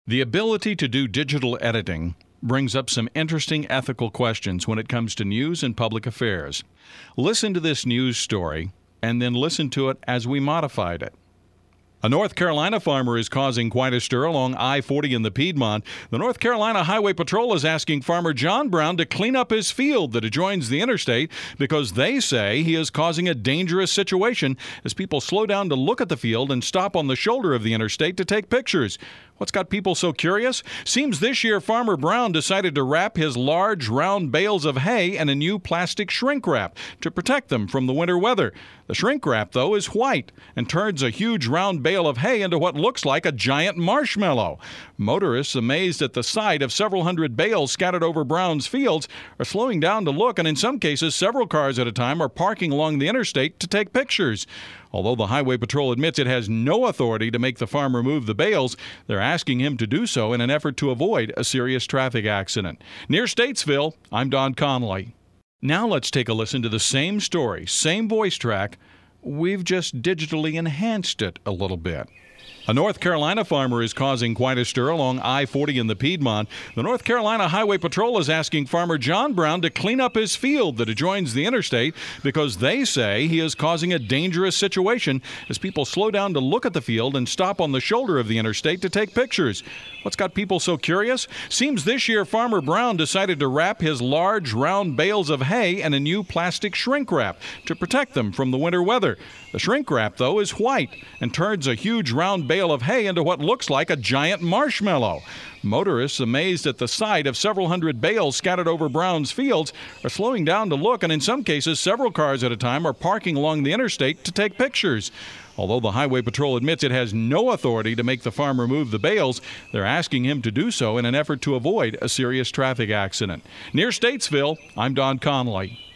The ability to do digital editing brings up some interesting ethical questions when it comes to news and public affairs. Listen to this news story and then listen to it as we modified it. A North Carolina farmer is causing quite a stir along I-40 in the Piedmont. The North Carolina Highway Patrol is asking farmer John Brown to clean up his field that adjoins the interstate because they say he is causing a dangerous situation as people slow down to look at the field and stop on the shoulder of the interstate to take pictures. What's got people so curious? Seems this year Farmer Brown decided to wrap his large round bales of hay in a new plastic shrink wrap to protect them from the winter weather. The shrink wrap, though, is white and turns a huge round bale of hay into what looks like a giant marshmallow. Motorists, amazed at the sight of several hundred bales scattered over Brown's fields, are slowing down to look, and in some cases, several cars at a time are parking along the interstate to take pictures. Although the Highway Patrol admits it has no authority to make the farmer move the bales, they're asking him to do so in an effort to avoid a serious traffic accident. Near Statesville, I'm Don Conley. Now let's take a listen to the same story, same voice track. We've just digitally enhanced it a little bit. A North Carolina farmer is causing quite a stir along I-40 in the Piedmont. The North Carolina Highway Patrol is asking farmer John Brown to clean up his field that adjoins the interstate because they say he is causing a dangerous situation as people slow down to look at the field and stop on the shoulder of the interstate to take pictures. What's got people so curious? Seems this year Farmer Brown decided to wrap his large round bales of hay in a new plastic shrink wrap to protect them from the winter weather. The shrink wrap, though, is white and turns a huge round bale of hay into what looks like a giant marshmallow. Motorists, amazed at the sight of several hundred bales scattered over Brown's fields, are slowing down to look, and in some cases, several cars at a time are parking along the interstate to take pictures. Although the Highway Patrol admits it has no authority to make the farmer move the bales, they're asking him to do so in an effort to avoid a serious traffic accident. Near Statesville, I'm Don Conley.